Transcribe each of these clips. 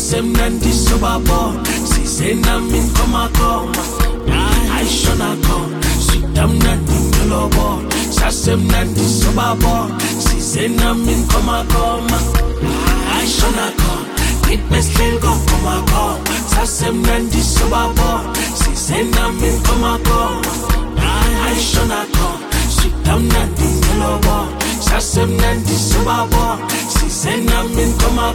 sasemnandi sobabo sizena min koma aishona ko sitamnandi ngolobo sasemnandi sobabo sizena min koma aishona ko itmeslil go koma sasemnandi sobabo sizena min koma aishona ko sitamnandi ngolobo sasemnandi sobabo sizena min koma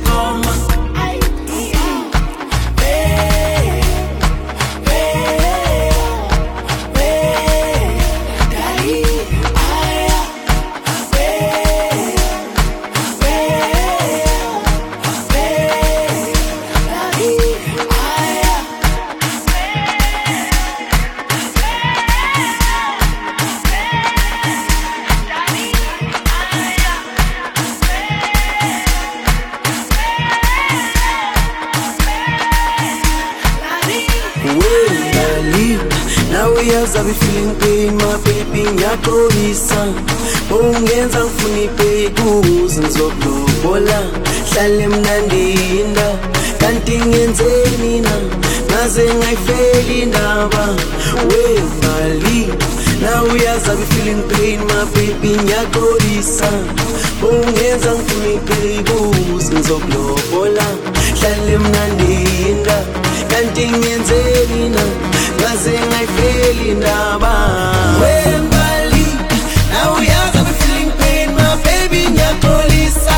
Now we are be feeling pain, my baby, ngiyakolisa ungenza ngifuna ibhekuze ngizoblobola hlale mnandinda kanti ngenzeni na ngaze ngayifeli indaba wembali. Now we are be feeling pain, my baby, ngiyakolisa ungenza ngifuna ibhekuze ngizoblobola hlale mnandinda kanti ngenzeni na ngaze ngayifeli indaba wembali. Now we are be feeling pain, my baby, ngiyakolisa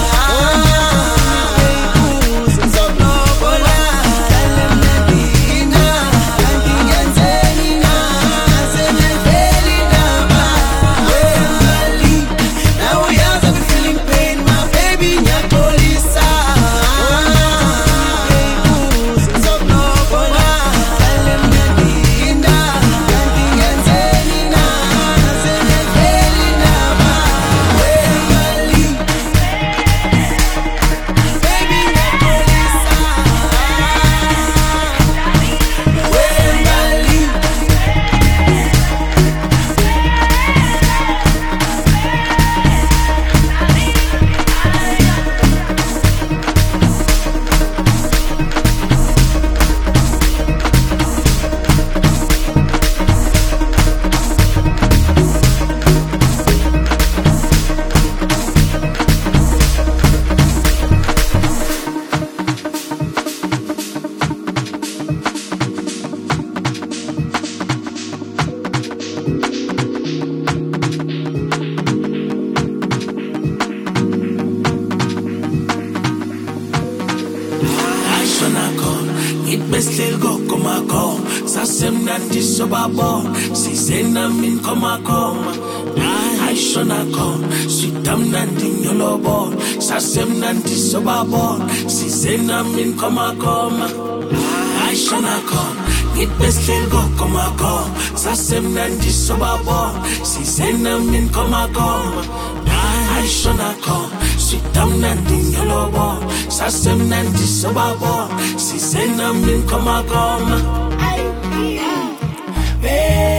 Itmeslil go koma sasemnandi sobabo sizena min koma aishona ko sitamnandi ngolobo sasemnandi sobabo sizena min koma aishona ko itmeslil go koma sasemnandi sobabo sizena min koma aishona ko sitamnandi ngolobo sasemnandi sobabo sizena min koma